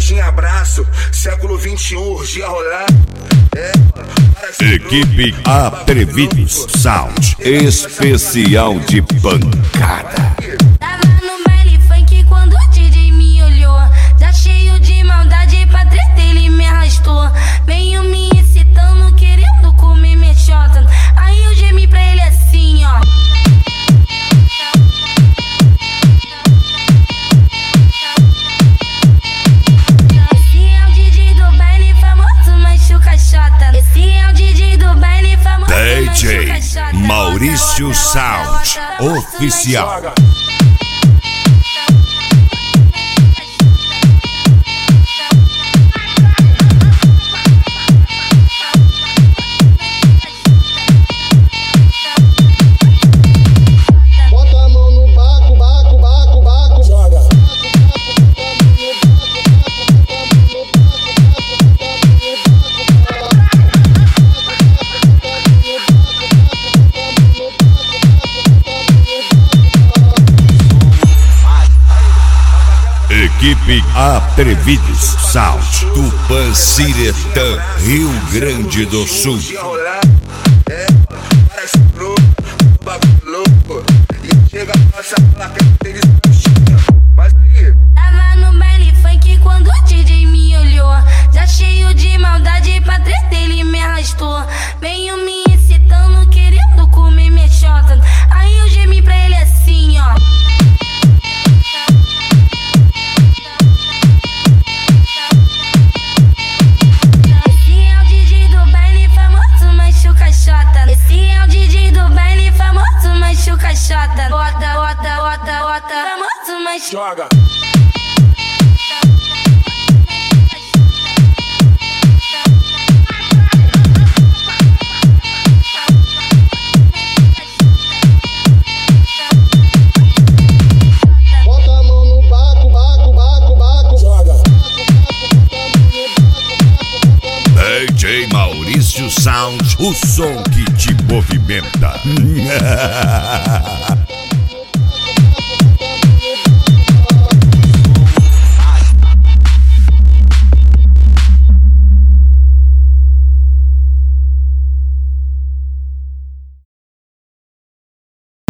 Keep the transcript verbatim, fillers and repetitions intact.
beijinho, abraço. Século vinte e um, urgia rolar. É, Equipe Atrevidos Sound especial de pancada. Tava no baile funk quando o D J me olhou, já cheio de maldade pra treta ele me arrastou. Veio me excitando, querendo comer minha chota. Aí eu gemi pra ele assim, ó. Esse é o D J do baile famoso, machuca chota. Esse é o D J do baile famoso, D J machuca chota. Maurício Sound Oficial. Bota a mão no baco, baco, baco, baco. Joga. Equipe Atrevidos Sound Tupanciretã, Rio Grande do Sul. urgia rolar. É, parece louco, bagulho louco. E chega a nossa placa, eles puxinha. Mas aí, Tava no baile funk quando o D J me olhou, já cheio de maldade pra treta ele me arrastou. Veio me excitando, querendo comer minha chota. Aí eu gemi pra ele assim, ó. Esse é o D J do baile famoso, machuca chota. Esse é o D J do baile famoso, machuca chota. Bota, bota, bota, bota, famoso, machuca. joga. Bota a mão no baco, baco, baco, baco. Joga. D J Maurício Sound, o som que te movimenta.